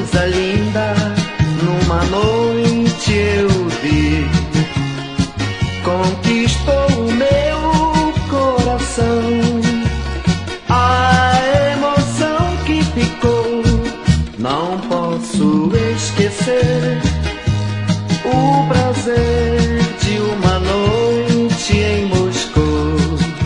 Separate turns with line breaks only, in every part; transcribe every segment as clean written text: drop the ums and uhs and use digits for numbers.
coisa linda, numa noite eu vi, conquistou o meu coração. A emoção que ficou, não posso esquecer. O prazer de uma noite em Moscou.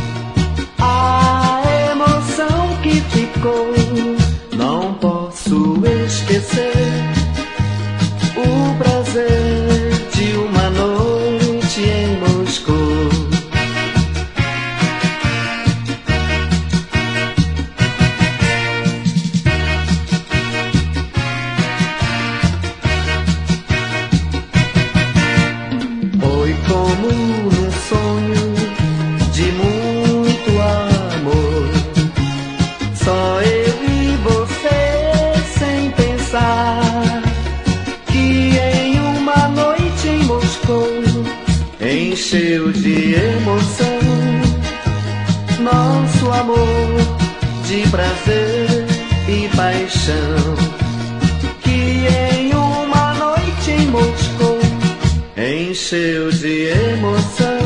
A emoção que ficou, não posso esquecer. O prazer de uma noite em Moscou. Foi como num sonho de muito amor, só eu e você sem pensar, que em uma noite em Moscou encheu de emoção nosso amor de prazer e paixão. Que em uma noite em Moscou encheu de emoção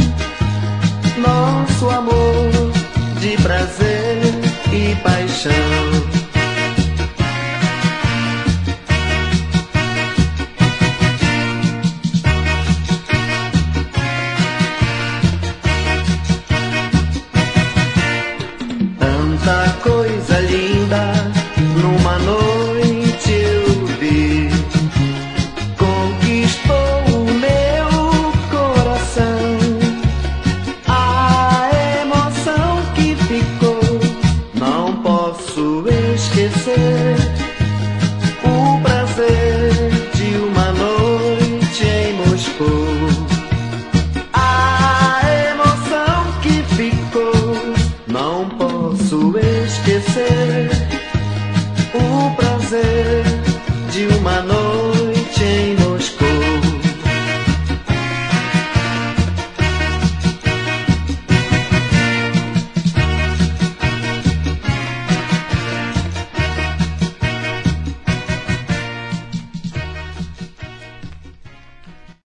nosso amor de prazer e paixão. Tanta coisa linda, numa noite eu vi, conquistou o meu coração. A emoção que ficou, não posso esquecer. O prazer de uma noite em Moscou. A emoção que ficou, não posso esquecer. O prazer de uma noite